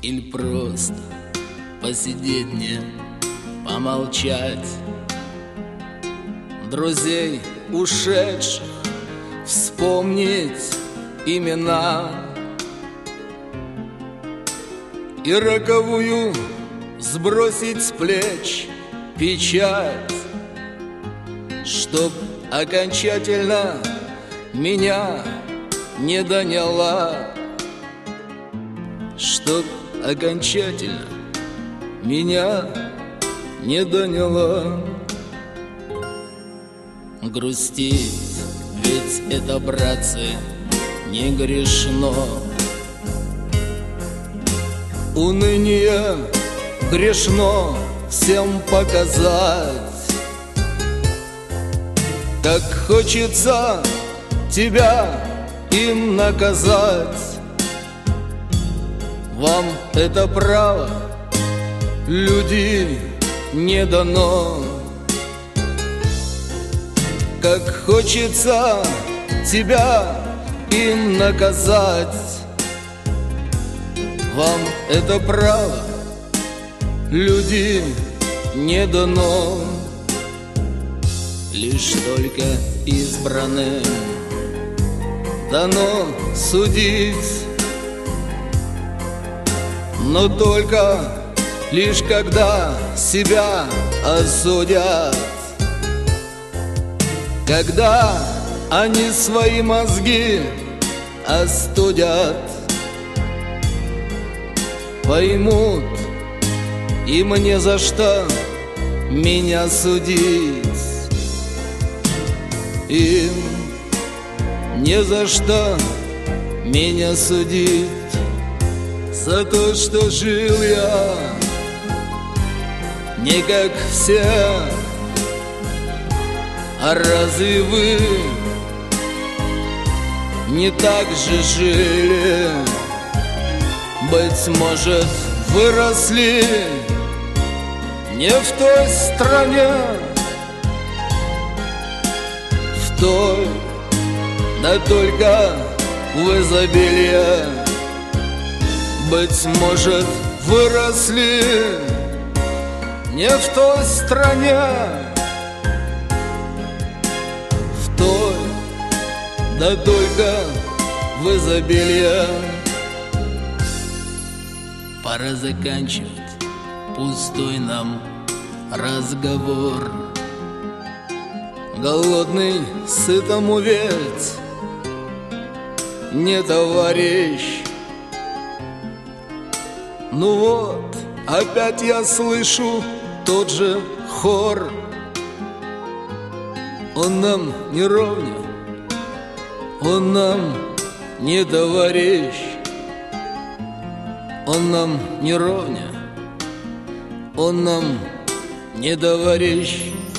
Или просто посидеть мне, помолчать, друзей ушедших вспомнить имена и роковую сбросить с плеч печать, чтоб окончательно меня не доняла, чтоб окончательно меня не доняла. Грустить, ведь это, братцы, не грешно. Уныние грешно всем показать. Как хочется тебя им наказать. Вам это право, люди, не дано. Как хочется тебя им наказать. Вам это право, люди, не дано. Лишь только избранным дано судить, но только лишь когда себя осудят, когда они свои мозги остудят, поймут, им не за что меня судить, им не за что меня судить. За то, что жил я не как все. А разве вы не так же жили? Быть может, выросли не в той стране, в той, да только в изобилии. Быть может, выросли не в той стране, в той, да только в изобилии. Пора заканчивать пустой нам разговор. Голодный сытому ведь не товарищ. Ну вот, опять я слышу тот же хор. Он нам не ровня, он нам не товарищ. Он нам не ровня, он нам не товарищ.